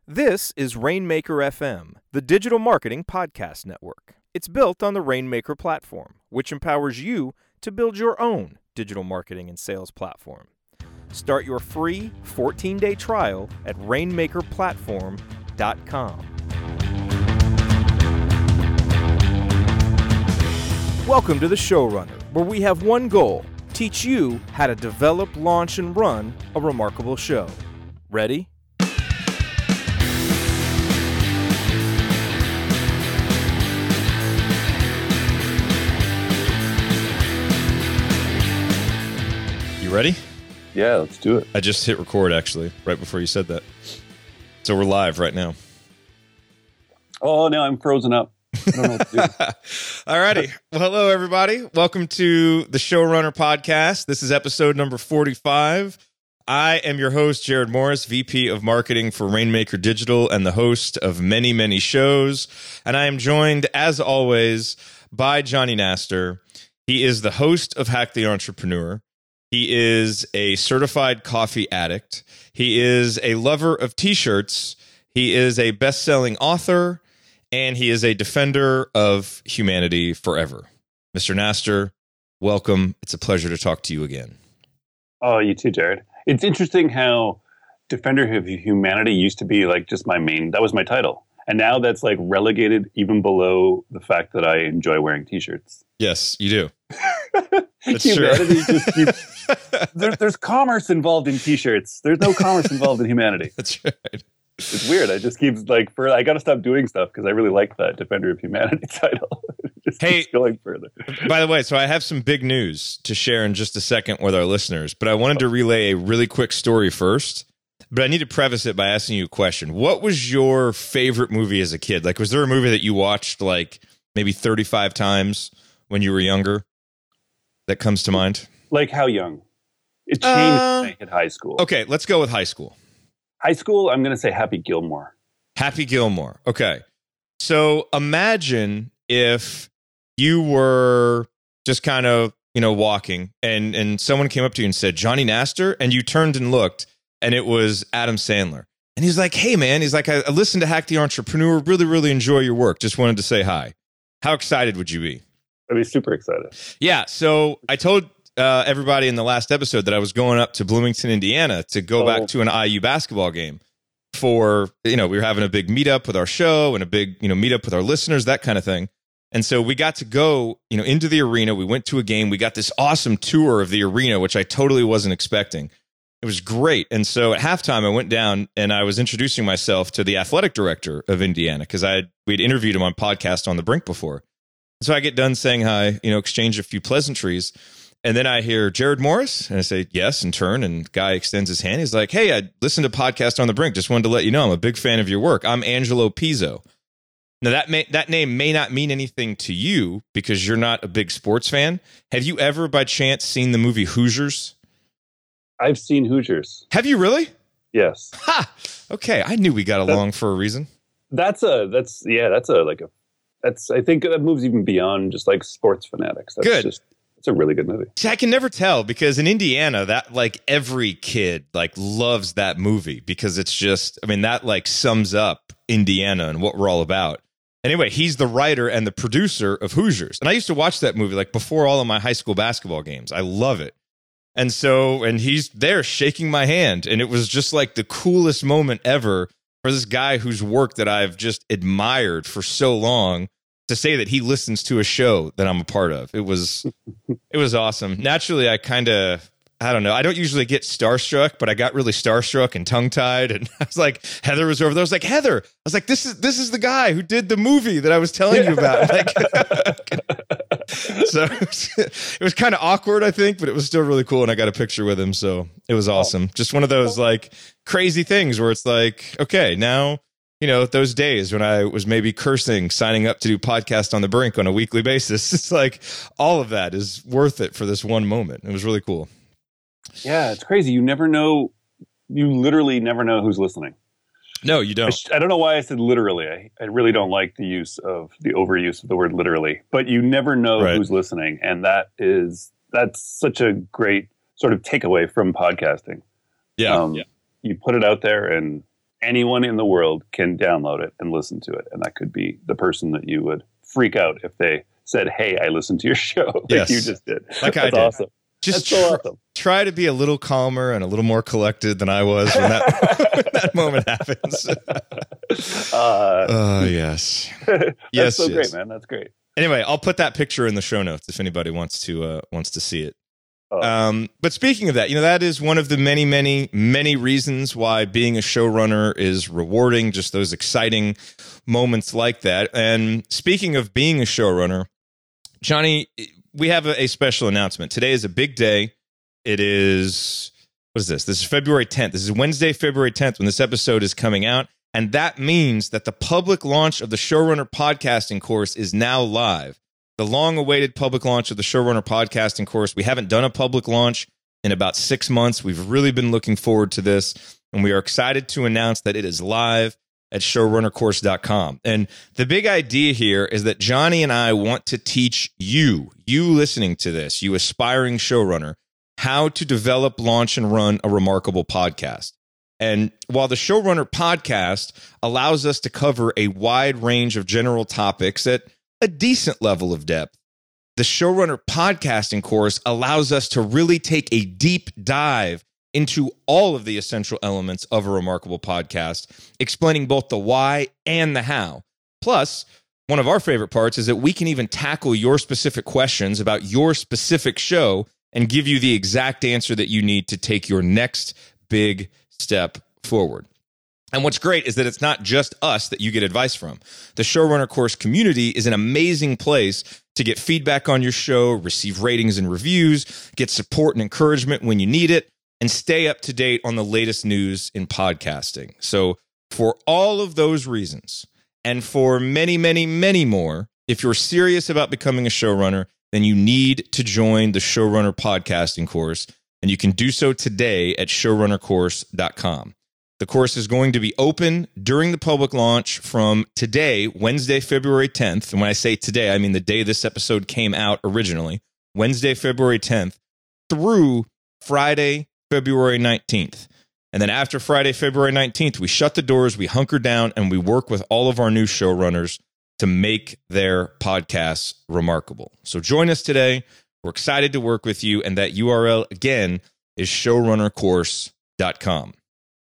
This is Rainmaker FM, the digital marketing podcast network. It's built on the Rainmaker platform, which empowers you to build your own digital marketing and sales platform. Start your free 14-day trial at rainmakerplatform.com. Welcome to The Showrunner, where we have one goal: teach you how to develop, launch, and run a remarkable show. Ready? You ready? Yeah, let's do it. I just hit record, actually, right before you said that. So we're live right now. Oh, no, I'm frozen up. I don't know what to do. All righty. Well, hello, everybody. Welcome to the Showrunner Podcast. This is episode number 45. I am your host, Jared Morris, VP of Marketing for Rainmaker Digital and the host of many, many shows. And I am joined, as always, by Johnny Naster. He is the host of Hack the Entrepreneur. He is a certified coffee addict. He is a lover of t-shirts. He is a best-selling author, and he is a defender of humanity forever. Mr. Naster, welcome. It's a pleasure to talk to you again. Oh, you too, Jared. It's interesting how Defender of Humanity used to be like just that was my title. And now that's like relegated even below the fact that I enjoy wearing t-shirts. Yes, you do. That's humanity just keeps... There's commerce involved in t-shirts. There's no commerce involved in humanity. That's right. It's weird. I just keep I got to stop doing stuff because I really like that Defender of Humanity title. Just keeps going further. By the way, so I have some big news to share in just a second with our listeners, but I wanted to relay a really quick story first. But I need to preface it by asking you a question. What was your favorite movie as a kid? Like, was there a movie that you watched like maybe 35 times when you were younger that comes to mind? Like how young? It changed when I hit high school. Okay, let's go with high school. High school, I'm going to say Happy Gilmore. Happy Gilmore. Okay. So imagine if you were just kind of, walking and someone came up to you and said, Johnny Naster, and you turned and looked and it was Adam Sandler. And he's like, hey, man, he's like, I listened to Hack the Entrepreneur, really, really enjoy your work. Just wanted to say hi. How excited would you be? I'd be super excited. Yeah. So I told everybody in the last episode that I was going up to Bloomington, Indiana to go back to an IU basketball game for, we were having a big meetup with our show and a big, meetup with our listeners, that kind of thing. And so we got to go, into the arena. We went to a game. We got this awesome tour of the arena, which I totally wasn't expecting. It was great. And so at halftime, I went down and I was introducing myself to the athletic director of Indiana because we'd interviewed him on podcast On the Brink before. So I get done saying hi, exchange a few pleasantries. And then I hear Jared Morris, and I say, yes, in turn. And guy extends his hand. He's like, hey, I listened to Podcast On the Brink. Just wanted to let you know I'm a big fan of your work. I'm Angelo Pizzo. Now, that name may not mean anything to you because you're not a big sports fan. Have you ever, by chance, seen the movie Hoosiers? I've seen Hoosiers. Have you really? Yes. Ha! Okay, I knew we got along for a reason. I think that moves even beyond just like sports fanatics. That's good. It's a really good movie. See, I can never tell because in Indiana, that like every kid like loves that movie because it's just, that like sums up Indiana and what we're all about. Anyway, he's the writer and the producer of Hoosiers. And I used to watch that movie like before all of my high school basketball games. I love it. And he's there shaking my hand. And it was just like the coolest moment ever for this guy whose work that I've just admired for so long to say that he listens to a show that I'm a part of. It was awesome. Naturally, I don't know. I don't usually get starstruck, but I got really starstruck and tongue-tied. And I was like, Heather was over there. I was like, Heather. I was like, this is the guy who did the movie that I was telling you about. Like, so it was kind of awkward, I think, but it was still really cool. And I got a picture with him. So it was awesome. Just one of those like crazy things where it's like, okay, now, those days when I was maybe cursing, signing up to do Podcast On the Brink on a weekly basis, it's like all of that is worth it for this one moment. It was really cool. Yeah, it's crazy. You literally never know who's listening. No, you don't. I don't know why I said literally. I really don't like the overuse of the word literally, but you never know who's listening. And that's such a great sort of takeaway from podcasting. Yeah. You put it out there and anyone in the world can download it and listen to it. And that could be the person that you would freak out if they said, "Hey, I listened to your show," like yes. you just did. Like That's awesome. Just That's so awesome. Try to be a little calmer and a little more collected than I was when that, when that moment happens. Yes. That's so great, man. That's great. Anyway, I'll put that picture in the show notes if anybody wants to see it. But speaking of that, that is one of the many, many, many reasons why being a showrunner is rewarding, just those exciting moments like that. And speaking of being a showrunner, Johnny, we have a special announcement. Today is a big day. It is, what is this? This is February 10th. This is Wednesday, February 10th when this episode is coming out. And that means that the public launch of the Showrunner Podcasting course is now live. The long-awaited public launch of the Showrunner Podcasting course. We haven't done a public launch in about 6 months. We've really been looking forward to this. And we are excited to announce that it is live at showrunnercourse.com. And the big idea here is that Johnny and I want to teach you listening to this, you aspiring showrunner, how to develop, launch, and run a remarkable podcast. And while the Showrunner Podcast allows us to cover a wide range of general topics at a decent level of depth, the Showrunner Podcasting course allows us to really take a deep dive into all of the essential elements of a remarkable podcast, explaining both the why and the how. Plus, one of our favorite parts is that we can even tackle your specific questions about your specific show and give you the exact answer that you need to take your next big step forward. And what's great is that it's not just us that you get advice from. The Showrunner Course community is an amazing place to get feedback on your show, receive ratings and reviews, get support and encouragement when you need it, and stay up to date on the latest news in podcasting. So for all of those reasons, and for many, many, many more, if you're serious about becoming a showrunner, then you need to join the Showrunner Podcasting course, and you can do so today at showrunnercourse.com. The course is going to be open during the public launch from today, Wednesday, February 10th. And when I say today, I mean the day this episode came out originally, Wednesday, February 10th, through Friday, February 19th. And then after Friday, February 19th, we shut the doors, we hunker down, and we work with all of our new showrunners to make their podcasts remarkable. So join us today. We're excited to work with you. And that URL, again, is showrunnercourse.com.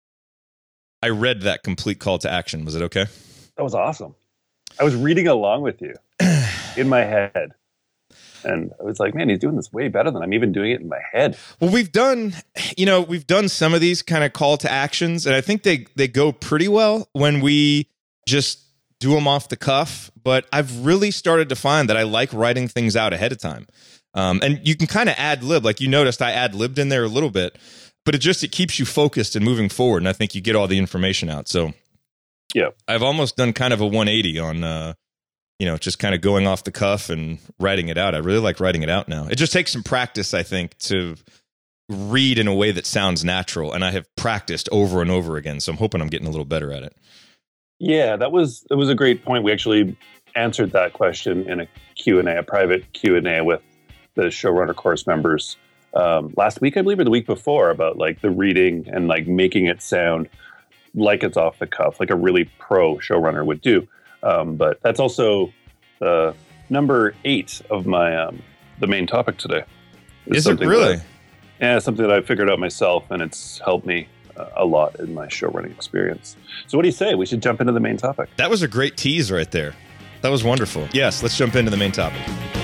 I read that complete call to action. Was it okay? That was awesome. I was reading along with you in my head. And I was like, man, he's doing this way better than I'm even doing it in my head. Well, we've done some of these kind of call to actions, and I think they go pretty well when we just do them off the cuff. But I've really started to find that I like writing things out ahead of time. And you can kind of ad lib, like you noticed I ad libbed in there a little bit, but it keeps you focused and moving forward. And I think you get all the information out. So yeah, I've almost done kind of a 180 on, just kind of going off the cuff and writing it out. I really like writing it out now. It just takes some practice, I think, to read in a way that sounds natural. And I have practiced over and over again. So I'm hoping I'm getting a little better at it. Yeah, it was a great point. We actually answered that question in a Q&A, a private Q&A with the Showrunner course members last week, I believe, or the week before, about like the reading and like making it sound like it's off the cuff, like a really pro showrunner would do. But that's also number 8 of my the main topic today. Is it really? Something that I figured out myself, and it's helped me a lot in my show running experience. So what do you say? We should jump into the main topic. That was a great tease right there. That was wonderful. Yes, let's jump into the main topic.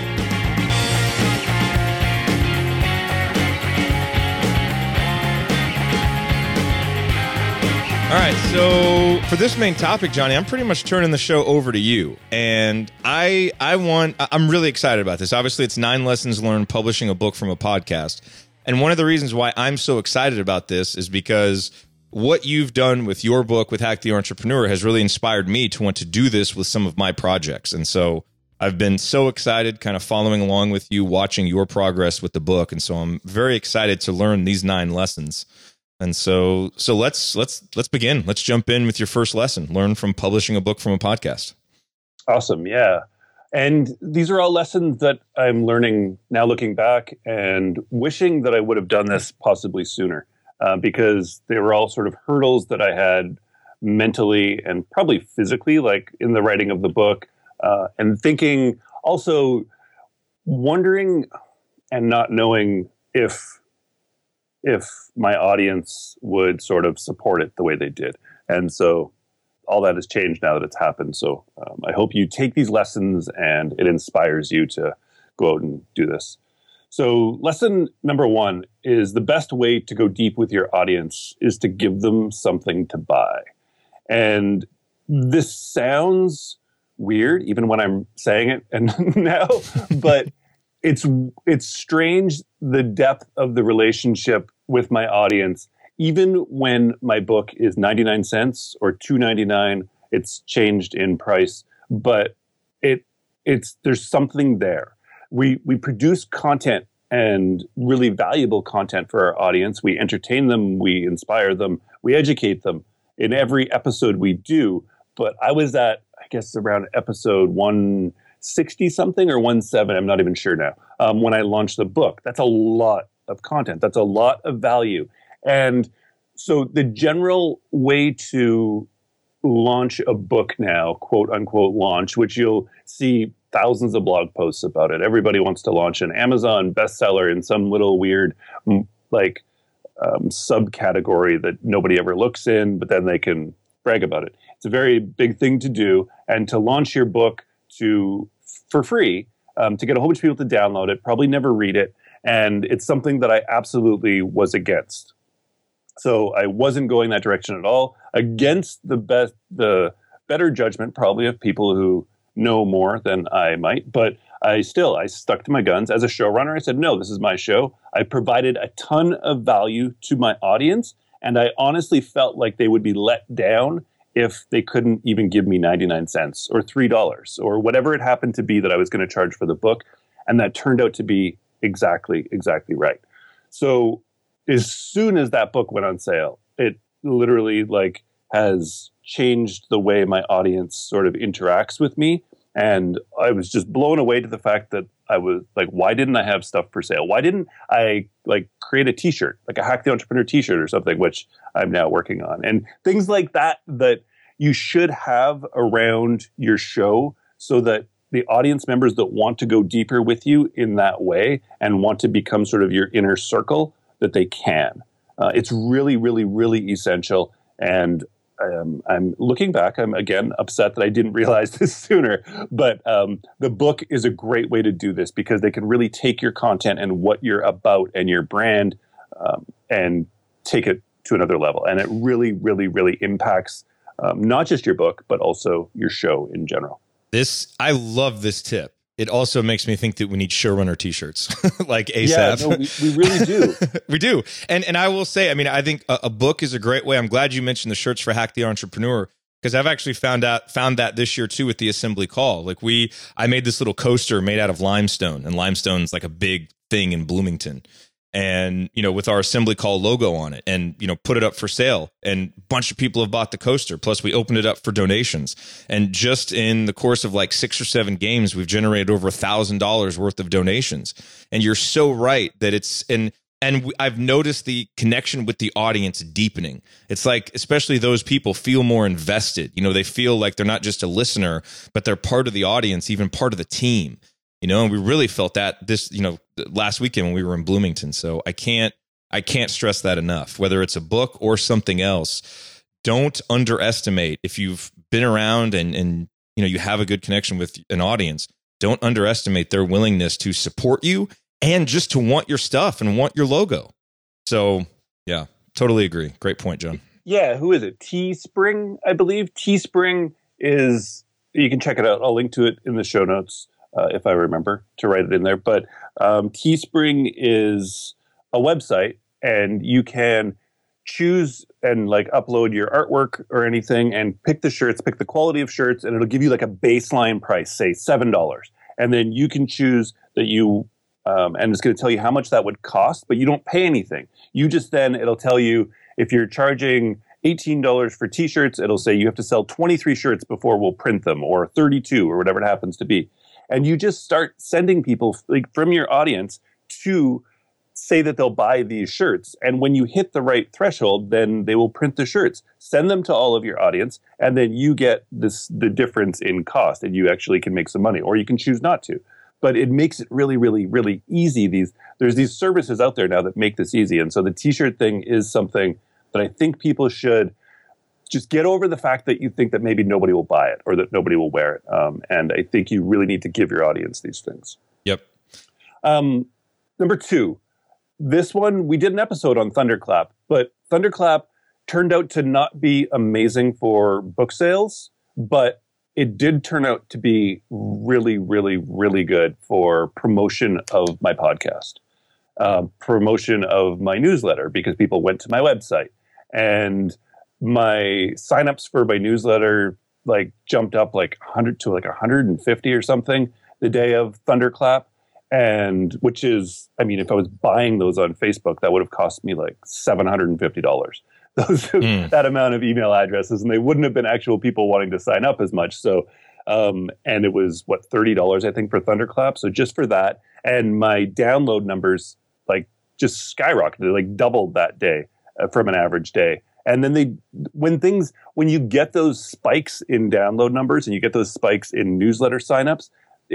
All right, so for this main topic, Johnny, I'm pretty much turning the show over to you. And I'm really excited about this. Obviously, it's 9 lessons learned publishing a book from a podcast. And one of the reasons why I'm so excited about this is because what you've done with your book, with Hack the Entrepreneur, has really inspired me to want to do this with some of my projects. And so I've been so excited kind of following along with you, watching your progress with the book. And so I'm very excited to learn these 9 lessons. And so let's begin. Let's jump in with your first lesson. Learn from publishing a book from a podcast. Awesome. Yeah. And these are all lessons that I'm learning now, looking back and wishing that I would have done this possibly sooner, because they were all sort of hurdles that I had mentally and probably physically, like in the writing of the book, and thinking, also wondering and not knowing if my audience would sort of support it the way they did. And so all that has changed now that it's happened. So I hope you take these lessons and it inspires you to go out and do this. So lesson number 1 is the best way to go deep with your audience is to give them something to buy. And this sounds weird, even when I'm saying it and now, but it's strange, the depth of the relationship with my audience. Even when my book is 99 cents or $2.99, it's changed in price, but there's something there. We produce content, and really valuable content for our audience. We entertain them, we inspire them, we educate them in every episode we do. But I was at, I guess, around episode 160 something or 17, I'm not even sure now, when I launched the book. That's a lot of content. That's a lot of value. And so the general way to launch a book now, quote unquote launch, which you'll see thousands of blog posts about it. Everybody wants to launch an Amazon bestseller in some little weird subcategory that nobody ever looks in, but then they can brag about it. It's a very big thing to do. And to launch your book for free, to get a whole bunch of people to download it, probably never read it. And it's something that I absolutely was against. So I wasn't going that direction at all, against the better judgment probably of people who know more than I might. But I stuck to my guns. As a showrunner, I said, no, this is my show. I provided a ton of value to my audience, and I honestly felt like they would be let down if they couldn't even give me 99 cents or $3 or whatever it happened to be that I was going to charge for the book. And that turned out to be exactly right. So as soon as that book went on sale, it literally has changed the way my audience sort of interacts with me. And I was just blown away to the fact that I was like, why didn't I have stuff for sale? Why didn't I create a t-shirt, like a Hack the Entrepreneur t-shirt or something, which I'm now working on, and things like that you should have around your show so that the audience members that want to go deeper with you in that way and want to become sort of your inner circle, that they can. It's really, really, really essential. And I'm looking back, I'm again upset that I didn't realize this sooner, but the book is a great way to do this because they can really take your content and what you're about and your brand and take it to another level. And it really, really, really impacts not just your book, but also your show in general. I love this tip. It also makes me think that we need showrunner t-shirts like ASAP. Yeah, no, we really do. We do. And I will say, I mean, I think a book is a great way. I'm glad you mentioned the shirts for Hack the Entrepreneur, because I've actually found that this year too with the Assembly Call. I made this little coaster made out of limestone, and limestone's like a big thing in Bloomington. And, with our Assembly Call logo on it, and, put it up for sale, and a bunch of people have bought the coaster. Plus we opened it up for donations. And just in the course of 6 or 7 games, we've generated over $1,000 worth of donations. And you're so right that I've noticed the connection with the audience deepening. It's like, especially those people feel more invested. They feel like they're not just a listener, but they're part of the audience, even part of the team. And we really felt that this, last weekend when we were in Bloomington. So I can't stress that enough. Whether it's a book or something else, don't underestimate, if you've been around and you have a good connection with an audience, don't underestimate their willingness to support you and just to want your stuff and want your logo. So yeah, totally agree. Great point, John. Yeah. Who is it? Teespring, I believe. Teespring is, you can check it out. I'll link to it in the show notes. If I remember to write it in there. But Teespring is a website, and you can choose and upload your artwork or anything and pick the shirts, pick the quality of shirts, and it'll give you a baseline price, say $7. And then you can choose that and it's going to tell you how much that would cost, but you don't pay anything. You just it'll tell you if you're charging $18 for t-shirts, it'll say you have to sell 23 shirts before we'll print them, or 32 or whatever it happens to be. And you just start sending people from your audience to say that they'll buy these shirts. And when you hit the right threshold, then they will print the shirts, send them to all of your audience, and then you get the difference in cost, and you actually can make some money, or you can choose not to. But it makes it really, really, really easy. There's these services out there now that make this easy. And so the t-shirt thing is something that I think people should just get over the fact that you think that maybe nobody will buy it or that nobody will wear it. And I think you really need to give your audience these things. Yep. Number 2, this one, we did an episode on Thunderclap, but Thunderclap turned out to not be amazing for book sales, but it did turn out to be really, really, really good for promotion of my podcast, promotion of my newsletter, because people went to my website, and my signups for my newsletter like jumped up like 100 to like 150 or something the day of Thunderclap. And which is, I mean, if I was buying those on Facebook, that would have cost me like $750. That amount of email addresses, and they wouldn't have been actual people wanting to sign up as much. So, and it was what, $30, I think, for Thunderclap. So just for that, and my download numbers like just skyrocketed, like doubled that day from an average day. And then when you get those spikes in download numbers and you get those spikes in newsletter signups,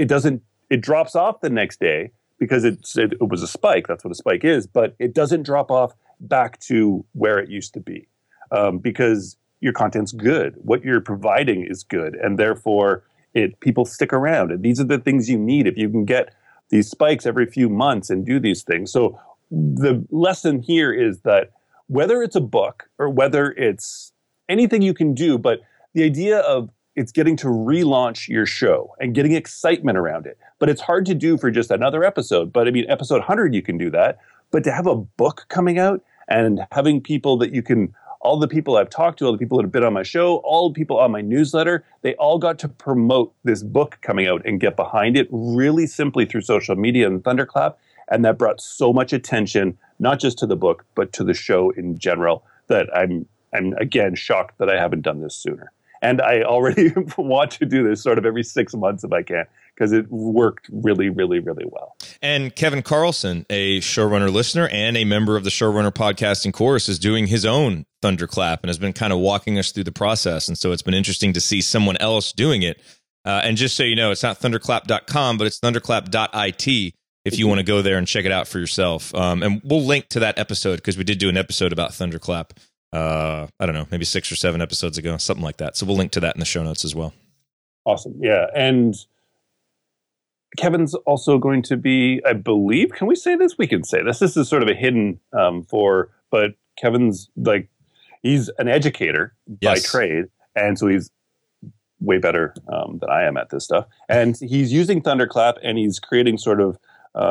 it drops off the next day because it was a spike. That's what a spike is, but it doesn't drop off back to where it used to be because your content's good. What you're providing is good, and therefore people stick around. And these are the things you need if you can get these spikes every few months and do these things. So the lesson here is that whether it's a book or whether it's anything you can do, but the idea of it's getting to relaunch your show and getting excitement around it. But it's hard to do for just another episode. But I mean, episode 100, you can do that. But to have a book coming out and having people that you can, all the people I've talked to, all the people that have been on my show, all the people on my newsletter, they all got to promote this book coming out and get behind it really simply through social media and Thunderclap. And that brought so much attention, not just to the book, but to the show in general, that I'm again shocked that I haven't done this sooner. And I already want to do this sort of every 6 months if I can, because it worked really, really, really well. And Kevin Carlson, a Showrunner listener and a member of the Showrunner podcasting course, is doing his own Thunderclap and has been kind of walking us through the process. And so it's been interesting to see someone else doing it. And just so you know, it's not thunderclap.com, but it's thunderclap.it if you want to go there and check it out for yourself. And we'll link to that episode because we did do an episode about Thunderclap. I don't know, maybe 6 or 7 episodes ago, something like that. So we'll link to that in the show notes as well. Awesome. Yeah. And Kevin's also going to be, I believe, can we say this? We can say this. This is sort of a hidden but Kevin's like, he's an educator by trade. And so he's way better than I am at this stuff. And he's using Thunderclap and he's creating sort of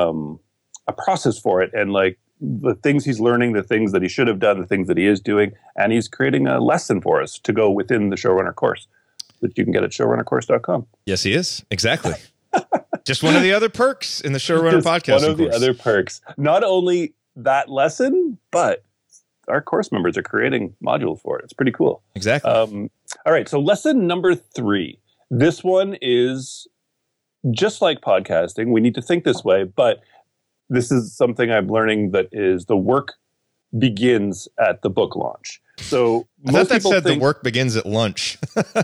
a process for it. And like, the things he's learning, the things that he should have done, the things that he is doing, and he's creating a lesson for us to go within the Showrunner course that you can get at showrunnercourse.com. Yes, he is. Exactly. Just one of the other perks in the Showrunner podcast. One of the other perks. Not only that lesson, but our course members are creating modules for it. It's pretty cool. Exactly. All right. So lesson number 3. This one is just like podcasting. We need to think this way, but this is something I'm learning that is the work begins at the book launch. So I thought that said the work begins at lunch.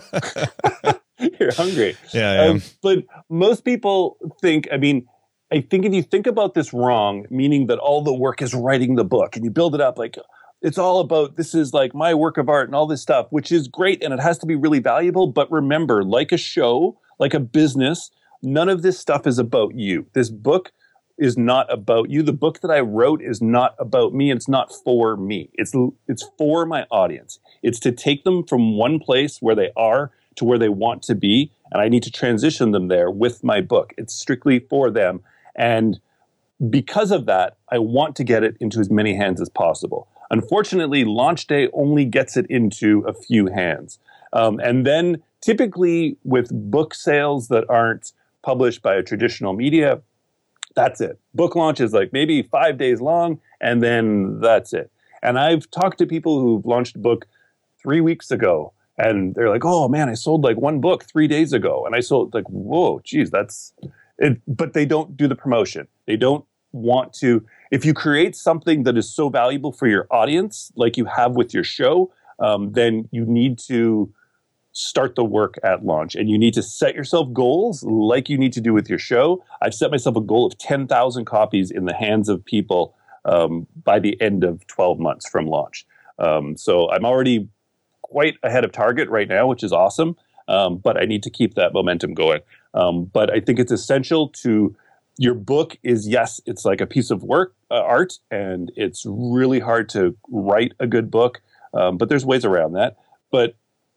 You're hungry. Yeah, I am. But most people think, I think if you think about this wrong, meaning that all the work is writing the book and you build it up like it's all about, this is like my work of art and all this stuff, which is great. And it has to be really valuable. But remember, like a show, like a business, none of this stuff is about you. This book is not about you. The book that I wrote is not about me. It's not for me. It's for my audience. It's to take them from one place where they are to where they want to be, and I need to transition them there with my book. It's strictly for them. And because of that, I want to get it into as many hands as possible. Unfortunately, launch day only gets it into a few hands. And then typically with book sales that aren't published by a traditional media, that's it. Book launch is like maybe 5 days long, and then that's it. And I've talked to people who've launched a book 3 weeks ago, and they're like, oh man, I sold like one book 3 days ago. And I sold like, whoa, geez, that's it. But they don't do the promotion. They don't want to, if you create something that is so valuable for your audience, like you have with your show, then you need to start the work at launch, and you need to set yourself goals like you need to do with your show. I've set myself a goal of 10,000 copies in the hands of people by the end of 12 months from launch. So I'm already quite ahead of target right now, which is awesome. But I need to keep that momentum going. But I think it's essential to, your book is, yes, it's like a piece of work, art, and it's really hard to write a good book. But there's ways around that. But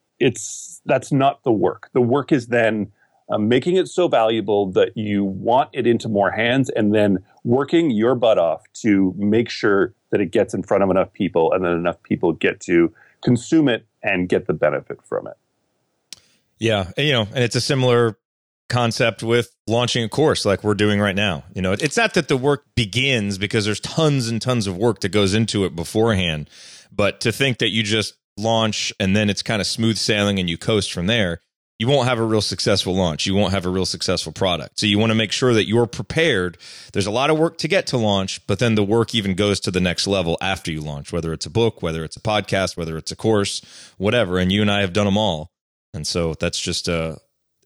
that's not the work. The work is then making it so valuable that you want it into more hands, and then working your butt off to make sure that it gets in front of enough people, and then enough people get to consume it and get the benefit from it. Yeah. And it's a similar concept with launching a course like we're doing right now. It's not that the work begins, because there's tons and tons of work that goes into it beforehand, but to think that you just launch and then it's kind of smooth sailing and you coast from there, you won't have a real successful launch. You won't have a real successful product. So you want to make sure that you're prepared. There's a lot of work to get to launch, but then the work even goes to the next level after you launch, whether it's a book, whether it's a podcast, whether it's a course, whatever. And you and I have done them all. And so that's just a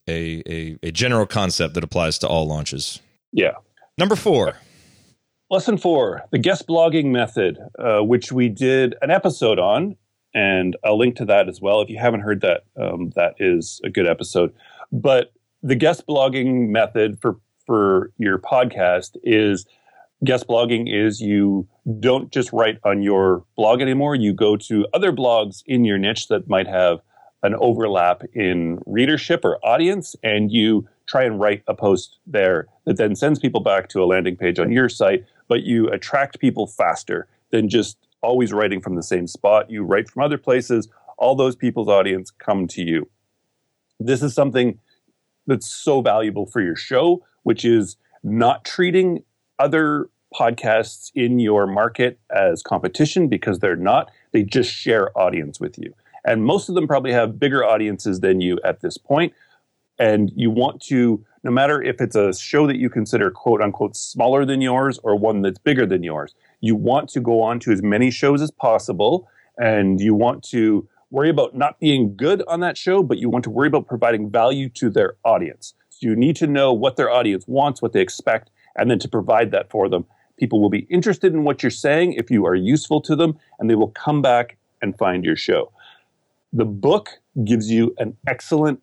general concept that applies to all launches. Yeah. Number 4. Lesson 4, the guest blogging method, which we did an episode on. And I'll link to that as well. If you haven't heard that, that is a good episode. But the guest blogging method for your podcast is, guest blogging is you don't just write on your blog anymore. You go to other blogs in your niche that might have an overlap in readership or audience, and you try and write a post there that then sends people back to a landing page on your site, but you attract people faster than just always writing from the same spot. You write from other places. All those people's audience come to you. This is something that's so valuable for your show, which is not treating other podcasts in your market as competition, because they're not. They just share audience with you. And most of them probably have bigger audiences than you at this point. And you want to, no matter if it's a show that you consider quote unquote smaller than yours or one that's bigger than yours, you want to go on to as many shows as possible, and you want to worry about not being good on that show, but you want to worry about providing value to their audience. So you need to know what their audience wants, what they expect, and then to provide that for them. People will be interested in what you're saying if you are useful to them, and they will come back and find your show. The book gives you an excellent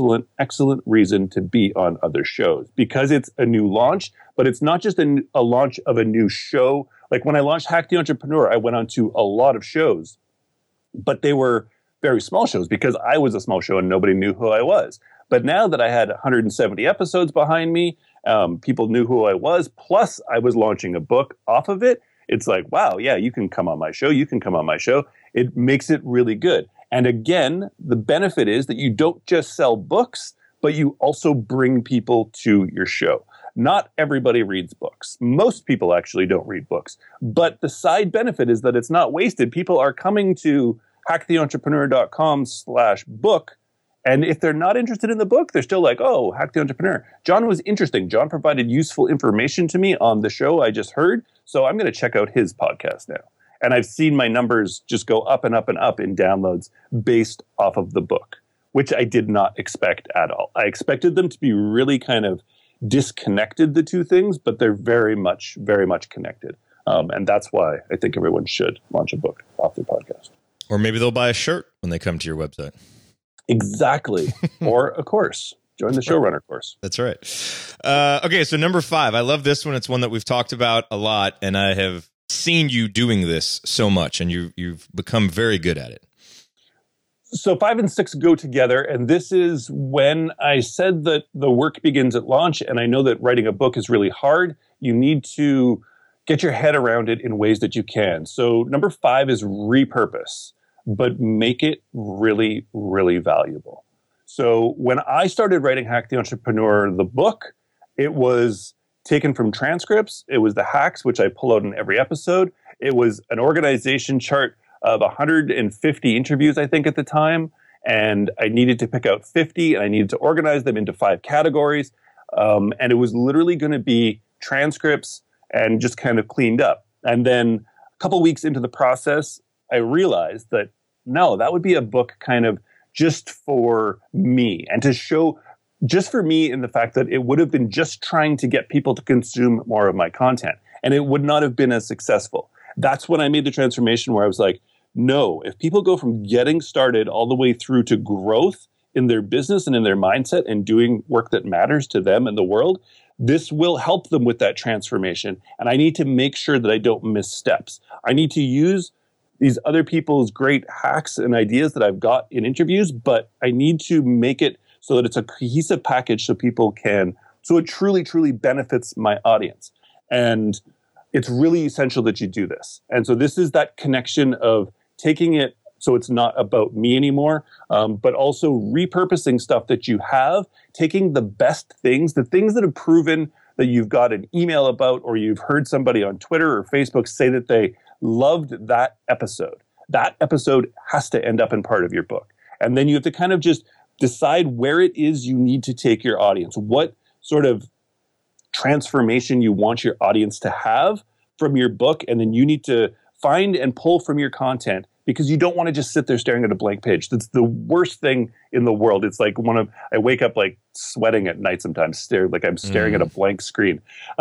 reason to be on other shows, because it's a new launch, but it's not just a launch of a new show. Like when I launched Hack the Entrepreneur, I went on to a lot of shows, but they were very small shows because I was a small show and nobody knew who I was. But now that I had 170 episodes behind me, people knew who I was, plus I was launching a book off of it. It's like, wow, yeah, you can come on my show. You can come on my show. It makes it really good. And again, the benefit is that you don't just sell books, but you also bring people to your show. Not everybody reads books. Most people actually don't read books. But the side benefit is that it's not wasted. People are coming to hacktheentrepreneur.com/book. And if they're not interested in the book, they're still like, oh, Hack the Entrepreneur. John was interesting. John provided useful information to me on the show I just heard. So I'm going to check out his podcast now. And I've seen my numbers just go up and up and up in downloads based off of the book, which I did not expect at all. I expected them to be really kind of disconnected, the two things, but they're very much connected. And that's why I think everyone should launch a book off their podcast. Or maybe they'll buy a shirt when they come to your website. Exactly. Or a course. Join the Showrunner course. That's right. Okay, so number 5. I love this one. It's one that we've talked about a lot, and I have seen you doing this so much, and you've become very good at it. So 5 and 6 go together, and this is when I said that the work begins at launch, and I know that writing a book is really hard. You need to get your head around it in ways that you can. So number 5 is repurpose, but make it really, really valuable. So when I started writing Hack the Entrepreneur, the book, it was taken from transcripts. It was the hacks, which I pull out in every episode. It was an organization chart of 150 interviews, I think, at the time. And I needed to pick out 50, and I needed to organize them into 5 categories. And it was literally going to be transcripts and just kind of cleaned up. And then a couple weeks into the process, I realized that no, that would be a book kind of just for me, and to show just for me in the fact that it would have been just trying to get people to consume more of my content, and it would not have been as successful. That's when I made the transformation where I was like, no, if people go from getting started all the way through to growth in their business and in their mindset and doing work that matters to them and the world, this will help them with that transformation. And I need to make sure that I don't miss steps. I need to use these other people's great hacks and ideas that I've got in interviews, but I need to make it so that it's a cohesive package so it truly, truly benefits my audience. And it's really essential that you do this. And so this is that connection of taking it so it's not about me anymore, but also repurposing stuff that you have, taking the best things, the things that have proven that you've got an email about, or you've heard somebody on Twitter or Facebook say that they loved that episode. That episode has to end up in part of your book. And then you have to kind of just decide where it is you need to take your audience, what sort of transformation you want your audience to have from your book, and then you need to find and pull from your content, because you don't want to just sit there staring at a blank page. That's the worst thing in the world. It's like I wake up like sweating at night sometimes, like I'm staring at a blank screen.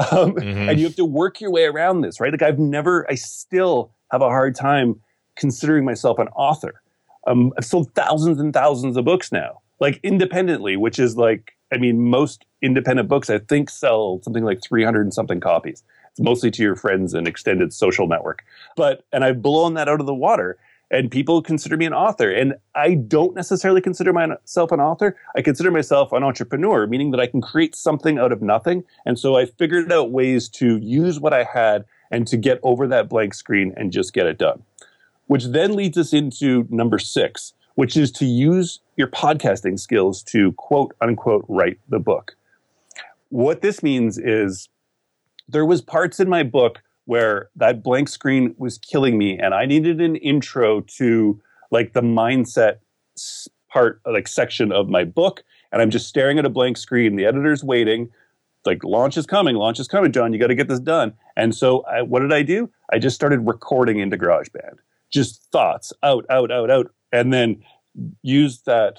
And you have to work your way around this, right? Like I still have a hard time considering myself an author. I've sold thousands and thousands of books now, like independently, which is like, I mean, most independent books I think sell something like 300 and something copies. It's mostly to your friends and extended social network. And I've blown that out of the water, and people consider me an author. And I don't necessarily consider myself an author. I consider myself an entrepreneur, meaning that I can create something out of nothing. And so I figured out ways to use what I had and to get over that blank screen and just get it done. Which then leads us into number 6, which is to use your podcasting skills to quote unquote write the book. What this means is there was parts in my book where that blank screen was killing me, and I needed an intro to like the mindset part, like section of my book, and I'm just staring at a blank screen. The editor's waiting, like launch is coming, John, you got to get this done. And so what did I do? I just started recording into GarageBand, just thoughts out, and then used that,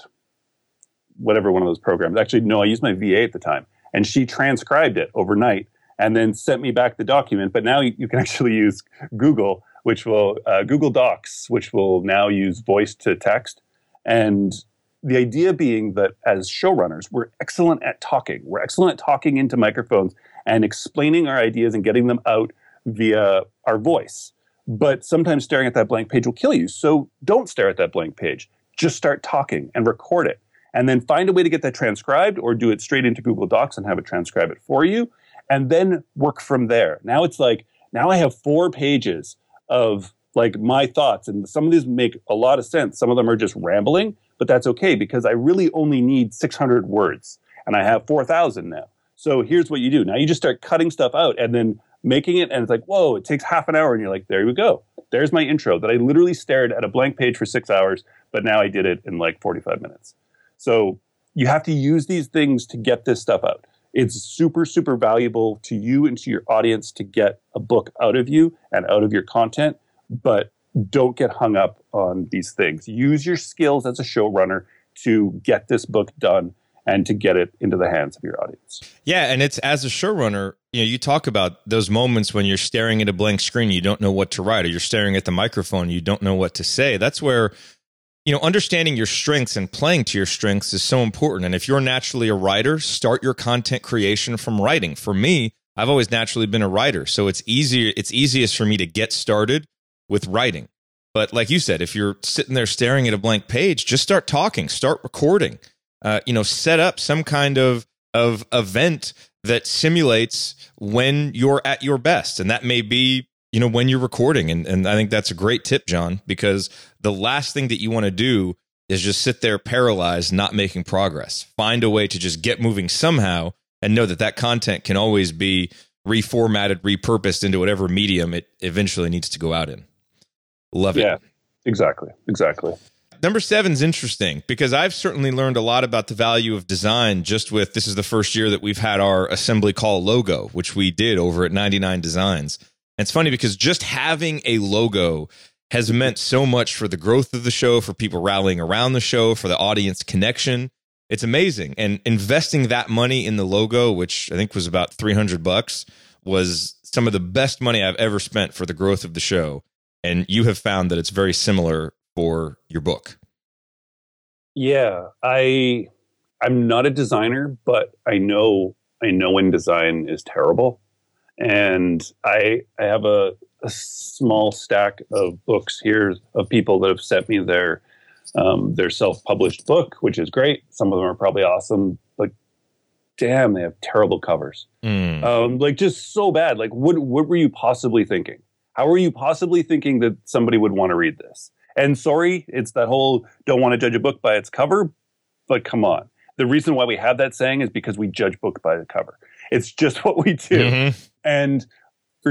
whatever one of those programs. Actually, no, I used my VA at the time, and she transcribed it overnight and then sent me back the document. But now you can actually use Google, which will Google Docs, which will now use voice to text. And the idea being that as showrunners, we're excellent at talking. We're excellent at talking into microphones and explaining our ideas and getting them out via our voice. But sometimes staring at that blank page will kill you. So don't stare at that blank page. Just start talking and record it. And then find a way to get that transcribed, or do it straight into Google Docs and have it transcribe it for you. And then work from there. Now it's like, now I have 4 pages of like my thoughts. And some of these make a lot of sense. Some of them are just rambling, but that's okay, because I really only need 600 words and I have 4,000 now. So here's what you do. Now you just start cutting stuff out and then making it. And it's like, whoa, it takes half an hour. And you're like, there we go. There's my intro that I literally stared at a blank page for 6 hours, but now I did it in like 45 minutes. So you have to use these things to get this stuff out. It's super, super valuable to you and to your audience to get a book out of you and out of your content, but don't get hung up on these things. Use your skills as a showrunner to get this book done and to get it into the hands of your audience. Yeah, and it's as a showrunner, you talk about those moments when you're staring at a blank screen, you don't know what to write, or you're staring at the microphone, you don't know what to say. That's where understanding your strengths and playing to your strengths is so important. And if you're naturally a writer, start your content creation from writing. For me, I've always naturally been a writer, so it's easiest for me to get started with writing. But like you said, if you're sitting there staring at a blank page, just start talking, start recording. Set up some kind of event that simulates when you're at your best, and that may be when you're recording. And I think that's a great tip, John, because the last thing that you want to do is just sit there paralyzed, not making progress. Find a way to just get moving somehow, and know that content can always be reformatted, repurposed into whatever medium it eventually needs to go out in. Love it. Yeah, exactly. Number 7's interesting because I've certainly learned a lot about the value of design just with, this is the first year that we've had our assembly call logo, which we did over at 99 Designs. And it's funny because just having a logo has meant so much for the growth of the show, for people rallying around the show, for the audience connection. It's amazing. And investing that money in the logo, which I think was about $300, was some of the best money I've ever spent for the growth of the show. And you have found that it's very similar for your book. Yeah, I'm not a designer, but I know when design is terrible. And I have a small stack of books here of people that have sent me their self-published book, which is great. Some of them are probably awesome, but damn, they have terrible covers. Like just so bad. Like what were you possibly thinking? How were you possibly thinking that somebody would want to read this? And sorry, it's that whole don't want to judge a book by its cover, but come on. The reason why we have that saying is because we judge book by the cover. It's just what we do. Mm-hmm. And for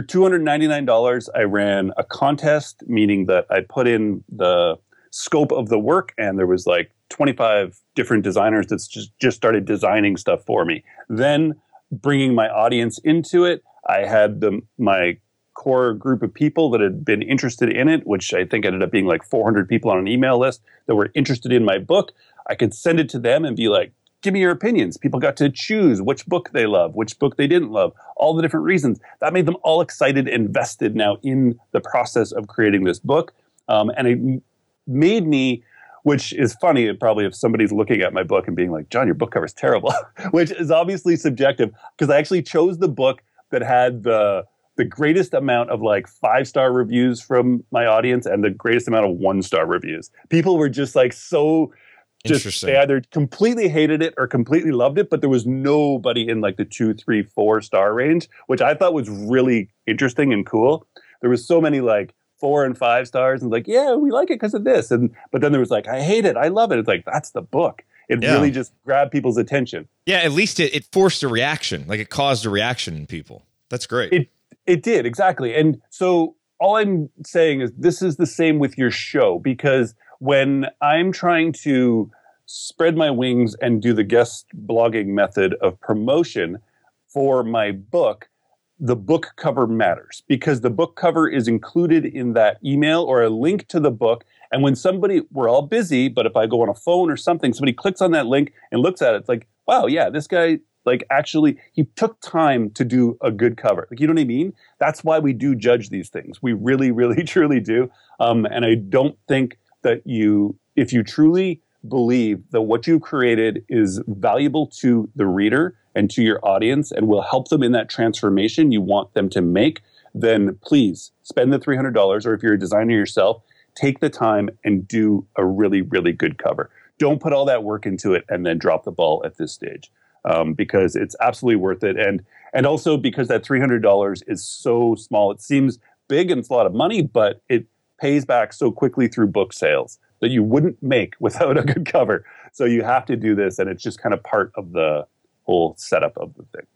$299, I ran a contest, meaning that I put in the scope of the work, and there was like 25 different designers that just started designing stuff for me. Then bringing my audience into it, I had my core group of people that had been interested in it, which I think ended up being like 400 people on an email list that were interested in my book. I could send it to them and be like, give me your opinions. People got to choose which book they love, which book they didn't love, all the different reasons. That made them all excited and invested now in the process of creating this book. And it made me, which is funny, probably if somebody's looking at my book and being like, John, your book cover is terrible, which is obviously subjective, because I actually chose the book that had the greatest amount of like 5-star reviews from my audience and the greatest amount of 1-star reviews. People were just like so... they either completely hated it or completely loved it, but there was nobody in like the 2, 3, 4-star range, which I thought was really interesting and cool. There was so many like 4 and 5 stars and like, yeah, we like it because of this. But then there was like, I hate it. I love it. It's like, that's the book. It really just grabbed people's attention. Yeah, at least it forced a reaction. Like it caused a reaction in people. That's great. It did, exactly. And so all I'm saying is this is the same with your show, because when I'm trying to spread my wings and do the guest blogging method of promotion for my book, the book cover matters, because the book cover is included in that email or a link to the book. And when we're all busy, but if I go on a phone or something, somebody clicks on that link and looks at it, it's like, wow, yeah, this guy, like actually, he took time to do a good cover. Like, you know what I mean? That's why we do judge these things. We really, really, truly do. And I don't think that if you truly believe that what you've created is valuable to the reader and to your audience and will help them in that transformation you want them to make, then please spend the $300. Or if you're a designer yourself, take the time and do a really, really good cover. Don't put all that work into it and then drop the ball at this stage. Because it's absolutely worth it. And also because that $300 is so small. It seems big and it's a lot of money, but it pays back so quickly through book sales that you wouldn't make without a good cover. So you have to do this, and it's just kind of part of the whole setup of the thing.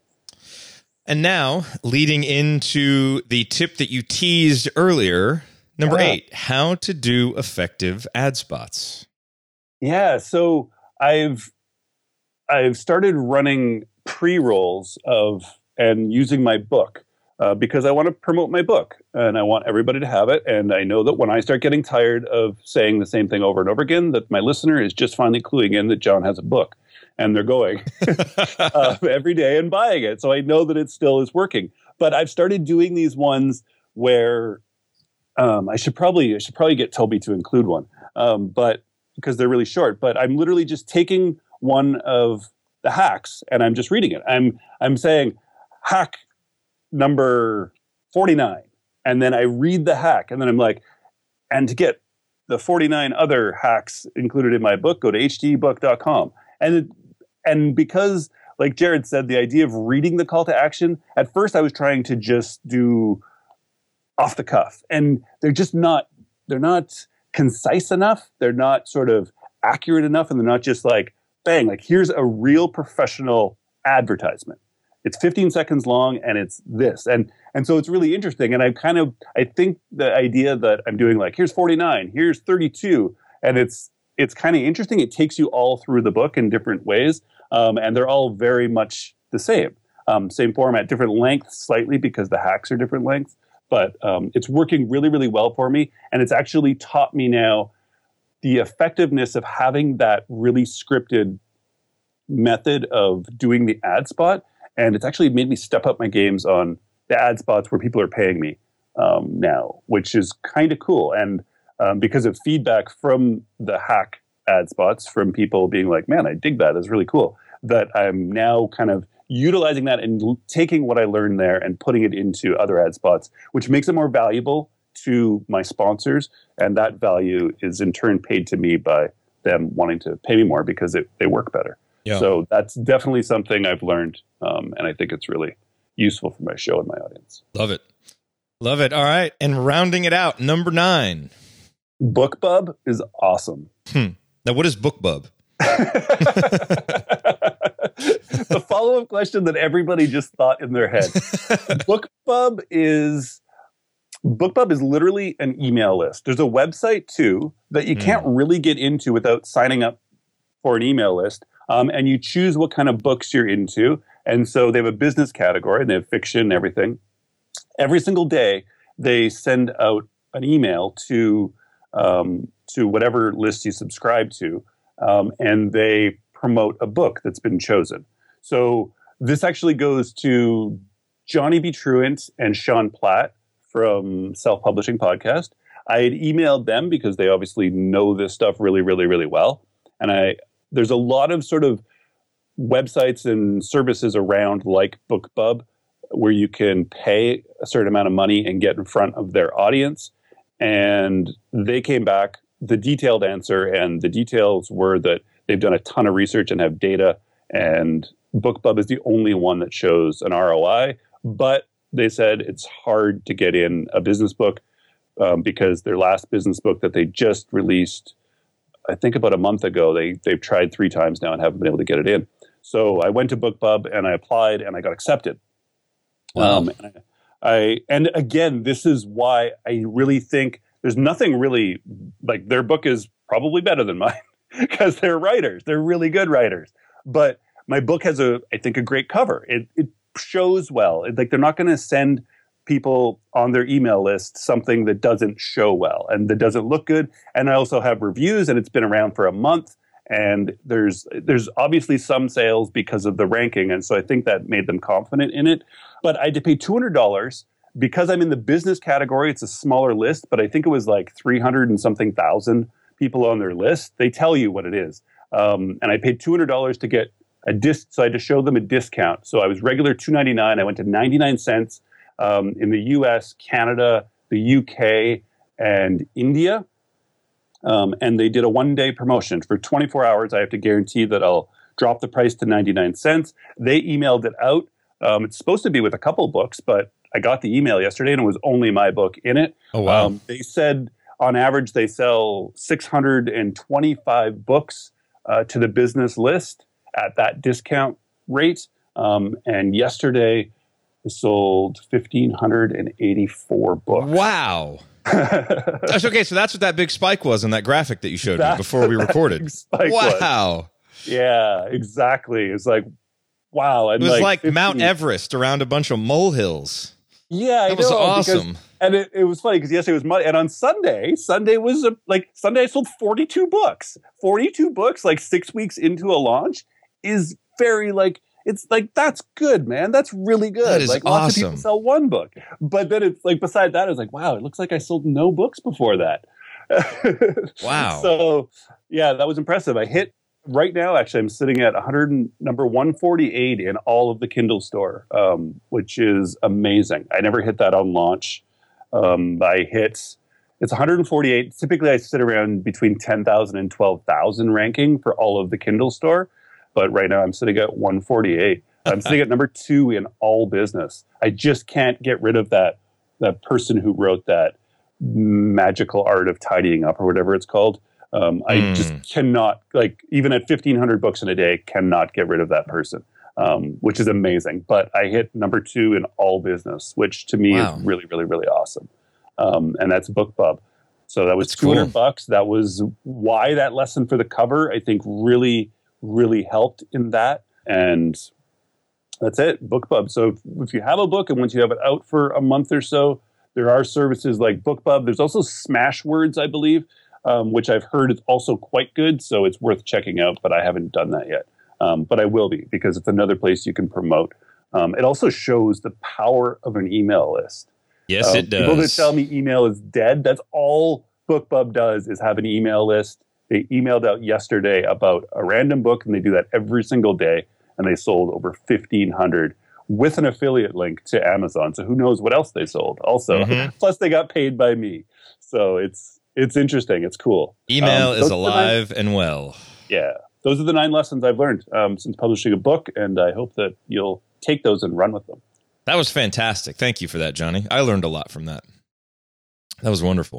And now, leading into the tip that you teased earlier, number 8, how to do effective ad spots. Yeah, so I've started running pre-rolls and using my book because I want to promote my book and I want everybody to have it. And I know that when I start getting tired of saying the same thing over and over again, that my listener is just finally cluing in that John has a book, and they're going every day and buying it. So I know that it still is working. But I've started doing these ones where I should probably get Toby to include one, but because they're really short. But I'm literally just taking one of the hacks and I'm just reading it. I'm saying hack number 49, and then I read the hack, and then I'm like, and to get the 49 other hacks included in my book, go to hdebook.com. And because, like Jared said, the idea of reading the call to action, at first I was trying to just do off the cuff, and they're not concise enough. They're not sort of accurate enough, and they're not just like, bang, like here's a real professional advertisement. It's 15 seconds long and it's this. And so it's really interesting. And I think the idea that I'm doing like, here's 49, here's 32, and it's it's kind of interesting. It takes you all through the book in different ways, and they're all very much the same. Same format, different lengths slightly because the hacks are different lengths. But it's working really, really well for me. And it's actually taught me now the effectiveness of having that really scripted method of doing the ad spot. And it's actually made me step up my games on the ad spots where people are paying me now, which is kind of cool. And because of feedback from the hack ad spots, from people being like, man, I dig that. That's really cool. That I'm now kind of utilizing that and taking what I learned there and putting it into other ad spots, which makes it more valuable to my sponsors. And that value is in turn paid to me by them wanting to pay me more because they work better. Yeah. So that's definitely something I've learned. And I think it's really useful for my show and my audience. Love it. Love it. All right. And rounding it out, number 9. BookBub is awesome. Now, what is BookBub? The follow-up question that everybody just thought in their head. BookBub is literally an email list. There's a website too that you can't really get into without signing up for an email list. And you choose what kind of books you're into. And so they have a business category and they have fiction and everything. Every single day, they send out an email to whatever list you subscribe to, and they promote a book that's been chosen. So this actually goes to Johnny B. Truant and Sean Platt from Self Publishing Podcast. I had emailed them because they obviously know this stuff really, really, really well. And there's a lot of sort of websites and services around like BookBub where you can pay a certain amount of money and get in front of their audience. And they came back, the detailed answer, and the details were that they've done a ton of research and have data, and BookBub is the only one that shows an ROI. But they said it's hard to get in a business book because their last business book that they just released, I think about a month ago, they've tried 3 times now and haven't been able to get it in. So I went to BookBub and I applied and I got accepted. Wow. And again, this is why I really think there's nothing really, like, their book is probably better than mine because they're writers. They're really good writers. But my book has I think a great cover. It shows well. Like, they're not going to send people on their email list something that doesn't show well and that doesn't look good. And I also have reviews, and it's been around for a month. And there's obviously some sales because of the ranking. And so I think that made them confident in it. But I had to pay $200 because I'm in the business category. It's a smaller list, but I think it was like 300 and something thousand people on their list. They tell you what it is. And I paid $200 to get a disc. So I had to show them a discount. So I was regular $2.99. I went to 99 cents in the US, Canada, the UK, and India. And they did a 1-day promotion. For 24 hours, I have to guarantee that I'll drop the price to 99 cents. They emailed it out. It's supposed to be with a couple books, but I got the email yesterday and it was only my book in it. Oh, wow. They said on average they sell 625 books to the business list at that discount rate. And yesterday they sold 1,584 books. Wow. That's okay. So that's what that big spike was in that graphic that you showed me before we recorded. Wow. Yeah, exactly. It was like, wow. And it was like Mount Everest around a bunch of molehills. Yeah, that was awesome. And it was funny because yesterday was Monday, and on Sunday was Sunday I sold 42 books. 42 books, like 6 weeks into a launch, is very it's like, that's good, man. That's really good. That is like awesome. Lots of people sell one book. But then it's like, beside that, it's like, wow, it looks like I sold no books before that. Wow. So yeah, that was impressive. I hit right now, actually, I'm sitting at number 148 in all of the Kindle store, which is amazing. I never hit that on launch. It's 148. Typically I sit around between 10,000 and 12,000 ranking for all of the Kindle store. But right now I'm sitting at 148. I'm sitting at number 2 in all business. I just can't get rid of that person who wrote that magical art of tidying up or whatever it's called. I just cannot, even at 1,500 books in a day, cannot get rid of that person, which is amazing. But I hit number 2 in all business, which to me is really, really, really awesome. And that's BookBub. So that was $200. That was why that lesson for the cover, I think, really, really helped in that. And that's it, BookBub. So if you have a book and once you have it out for a month or so, there are services like BookBub. There's also Smashwords, I believe, which I've heard is also quite good. So it's worth checking out, but I haven't done that yet. But I will be, because it's another place you can promote. It also shows the power of an email list. Yes, it does. People that tell me email is dead, that's all BookBub does, is have an email list. They emailed out yesterday about a random book, and they do that every single day, and they sold over 1,500 with an affiliate link to Amazon. So who knows what else they sold also. Plus they got paid by me. So it's interesting. It's cool. Email is alive and well. Yeah. Those are the 9 lessons I've learned since publishing a book, and I hope that you'll take those and run with them. That was fantastic. Thank you for that, Johnny. I learned a lot from that. That was wonderful.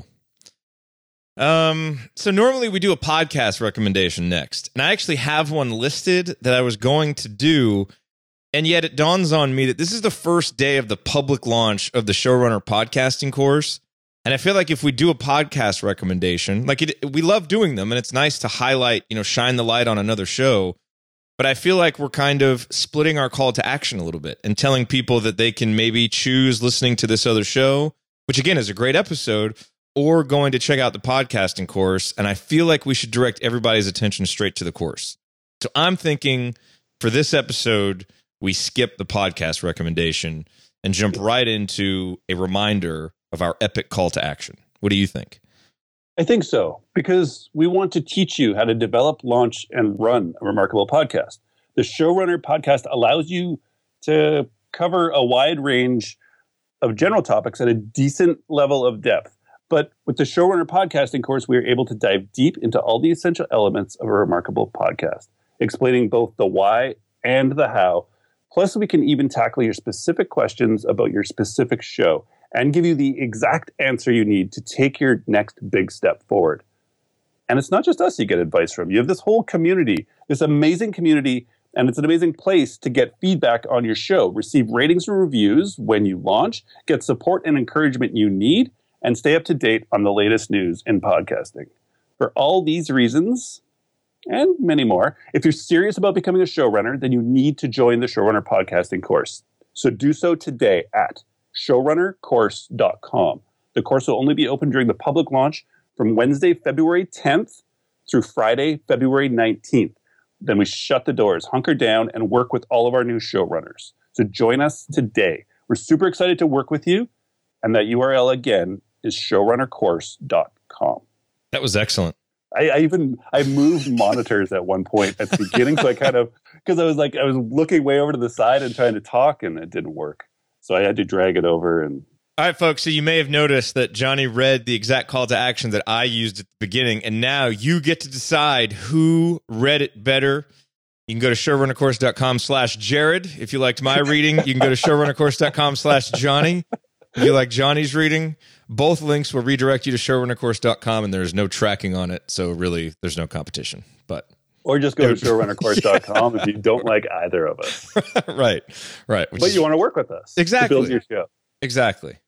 So normally we do a podcast recommendation next, and I actually have one listed that I was going to do, and yet it dawns on me that this is the first day of the public launch of the Showrunner podcasting course, and I feel like if we do a podcast recommendation, we love doing them, and it's nice to highlight, shine the light on another show. But I feel like we're kind of splitting our call to action a little bit and telling people that they can maybe choose listening to this other show, which again is a great episode, or going to check out the podcasting course. And I feel like we should direct everybody's attention straight to the course. So I'm thinking for this episode, we skip the podcast recommendation and jump right into a reminder of our epic call to action. What do you think? I think so, because we want to teach you how to develop, launch, and run a remarkable podcast. The Showrunner podcast allows you to cover a wide range of general topics at a decent level of depth. But with the Showrunner podcasting course, we are able to dive deep into all the essential elements of a remarkable podcast, explaining both the why and the how. Plus, we can even tackle your specific questions about your specific show and give you the exact answer you need to take your next big step forward. And it's not just us you get advice from. You have this whole community, this amazing community, and it's an amazing place to get feedback on your show, receive ratings and reviews when you launch, get support and encouragement you need, and stay up to date on the latest news in podcasting. For all these reasons, and many more, if you're serious about becoming a showrunner, then you need to join the Showrunner podcasting course. So do so today at showrunnercourse.com. The course will only be open during the public launch from Wednesday, February 10th through Friday, February 19th. Then we shut the doors, hunker down, and work with all of our new showrunners. So join us today. We're super excited to work with you, and that URL again is showrunnercourse.com. That was excellent. I moved monitors at one point at the beginning, so I because I was looking way over to the side and trying to talk, and it didn't work. So I had to drag it over. And all right, folks, so you may have noticed that Johnny read the exact call to action that I used at the beginning, and now you get to decide who read it better. You can go to showrunnercourse.com/Jared. If you liked my reading, you can go to showrunnercourse.com/Johnny. If you like Johnny's reading, both links will redirect you to showrunnercourse.com, and there's no tracking on it, so really there's no competition. Or just go to showrunnercourse.com if you don't like either of us. Right. But you want to work with us. Exactly. To build your show. Exactly.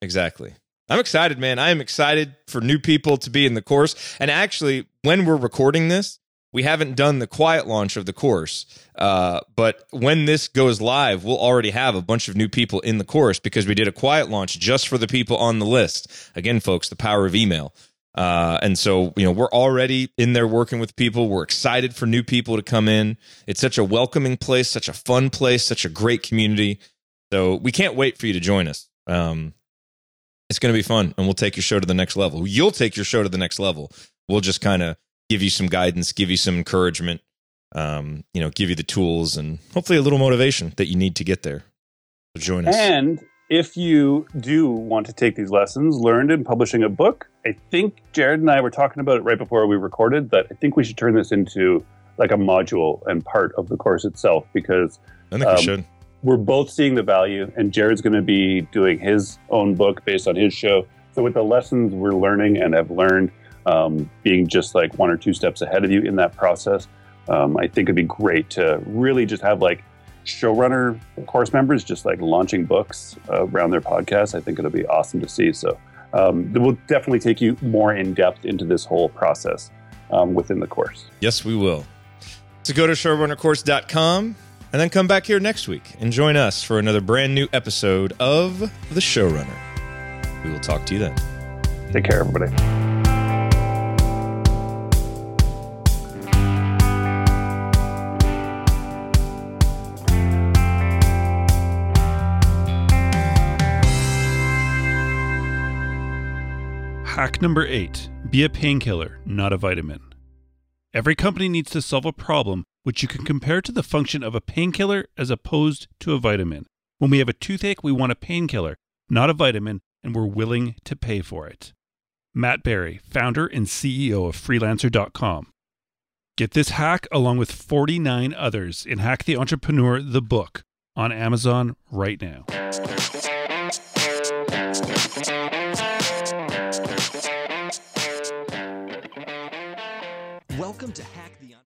I'm excited, man. I am excited for new people to be in the course. And actually, when we're recording this, we haven't done the quiet launch of the course. But when this goes live, we'll already have a bunch of new people in the course because we did a quiet launch just for the people on the list. Again, folks, the power of email. And so, we're already in there working with people. We're excited for new people to come in. It's such a welcoming place, such a fun place, such a great community. So we can't wait for you to join us. It's going to be fun, and we'll take your show to the next level. You'll take your show to the next level. We'll just kind of give you some guidance, give you some encouragement, give you the tools and hopefully a little motivation that you need to get there. So join us. And if you do want to take these lessons learned in publishing a book, I think Jared and I were talking about it right before we recorded, that I think we should turn this into like a module and part of the course itself, because I think we should. We're both seeing the value, and Jared's going to be doing his own book based on his show. So with the lessons we're learning and have learned, being just like 1 or 2 steps ahead of you in that process, I think it'd be great to really just have like showrunner course members just like launching books around their podcast. I think it'll be awesome to see. So We'll definitely take you more in depth into this whole process within the course. Yes, we will. So go to showrunnercourse.com and then come back here next week and join us for another brand new episode of The Showrunner. We will talk to you then. Take care, everybody. Hack number 8. Be a painkiller, not a vitamin. Every company needs to solve a problem which you can compare to the function of a painkiller as opposed to a vitamin. When we have a toothache, we want a painkiller, not a vitamin, and we're willing to pay for it. Matt Berry, founder and CEO of Freelancer.com. Get this hack along with 49 others in Hack the Entrepreneur, the book, on Amazon right now.